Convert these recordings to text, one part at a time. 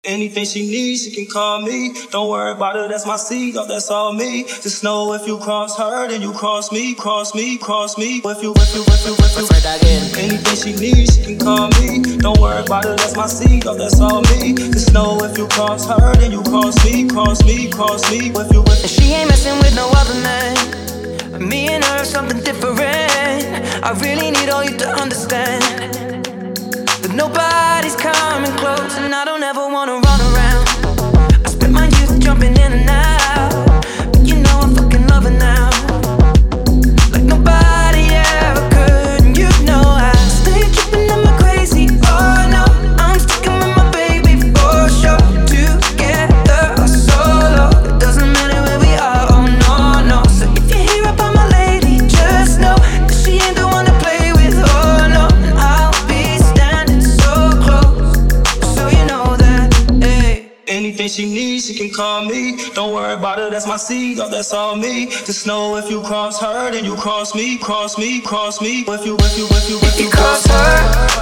Anything she needs, she can call me. Don't worry about it, that's my seed, oh, that's all me. Just know if you cross her, then you cross me, cross me, cross me. If you. Anything she needs, she can call me. Don't worry about it, that's my seed, oh, that's all me. Just know if you cross her, then you cross me, cross me, cross me. If you. And she ain't messing with no other man. Me and her, something different. I really need all you to understand that nobody's coming close, and I don't ever wanna run around. I spent my youth jumping in and out, but you know I'm fucking loving now, like nobody ever could. And you know I stay tripping, I'm crazy. Oh no, I'm sticking with my baby for sure. Together or solo, it doesn't matter where we are. Oh no, no. So if you hear about my lady, just know that she ain't the one to play with. Oh no, and I'll be standing so close, so you know that. Hey. Anything she needs, she can call me. Don't worry about it, that's my seed, oh, that's all me. Just know if you cross her, then you cross me, cross me, cross me. If you cross her,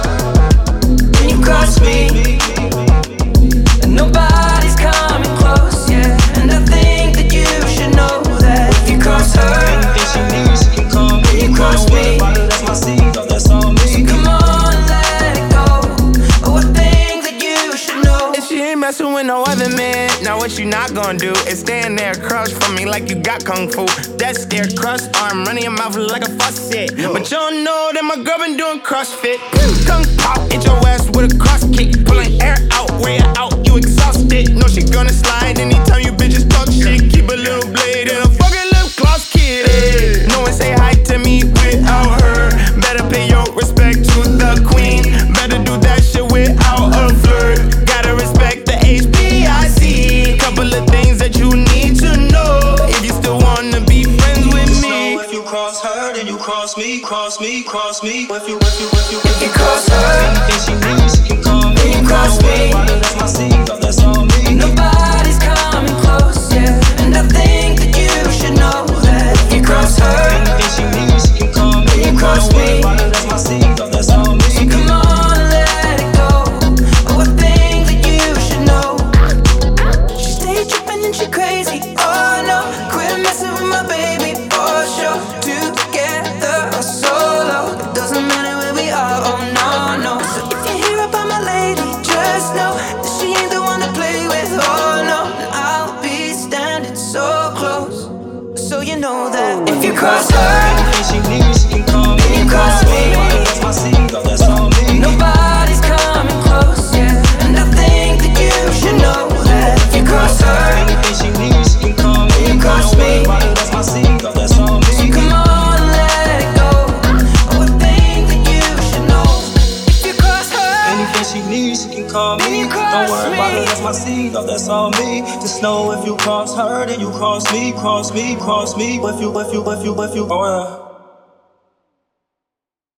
then you cross me, and nobody's coming close, yeah. And I think that you should know that if you cross her, anything she needs, she can call me. You cross don't worry me. about it, that's my seed, oh, that's all me. so come on, let it go. Oh, I think that you should know. And she ain't messing with no other man. Now what you not gonna do is stand there across from me like you got kung fu. That stare cross arm, running your mouth like a faucet. But you don't know that my girl been doing CrossFit. Kung pop, hit your ass with a cross kick. Pulling air out, way out, you exhausted. Know she gonna slide anytime you bitches talk shit. Keep a little blade and a fucking lip gloss kid. No one say hi to me without her. Better pay your respect to the queen. Better do that shit without a flirt. Gotta respect the HBIC. Couple of things that you need to know if you still wanna be friends with Just me. know if you cross her, then you cross me, cross me, cross me. If you cross her, anything she needs, she can call me. you cross Don't worry me. about it, that's my seed, oh, that's all me. Nobody's coming close, yeah. And I think that you should know that if you cross her, Anything she needs, she can call me. you cross Don't worry me. about it, that's my seed, oh, that's all me. so come on, let it go. Oh, I think that you should know. She stay tripping and she crazy. Oh no, quit messing with my baby for sure. Together or solo, it doesn't matter where we are. Oh no, no. So if you hear about my lady, just know that she ain't the one to play with. Oh no, and I'll be standing so close, so you know that if you cross her, Anything she needs, she can call me. you cross me. Don't worry about it, that's my seed, oh, that's all me. Nobody's coming close, yeah. And I think that you should know that if you cross her, Anything she needs, she can call me. You cross Don't worry me. about it, that's my seed, oh, that's all me. come on, let it go. Oh, I think that you should know if you cross her. Anything she needs, she can call Then me. you cross Don't worry about me. it, that's my seed, oh, that's all me. Just know if you cross her, then you cross me, cross me, cross me. If you, oh, yeah.